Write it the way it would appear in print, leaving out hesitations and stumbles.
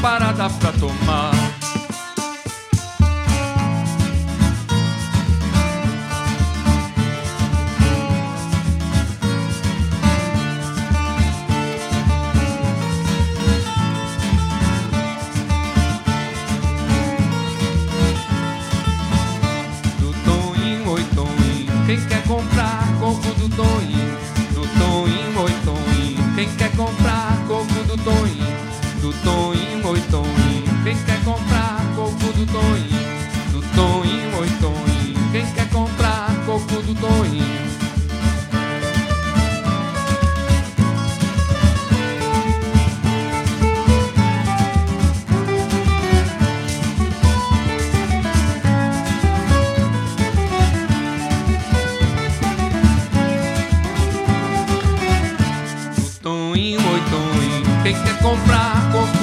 parada pra tomar. Quem quer comprar coco do Toinho? Do Toinho, oi Toinho. Quem quer comprar coco do Toinho? Do Toinho, oi Toinho. Quem quer comprar coco do Toinho? Do Toinho, oi Toinho. Quem quer comprar coco do Toinho? Toinho, oi Toinho, quem quer comprar coco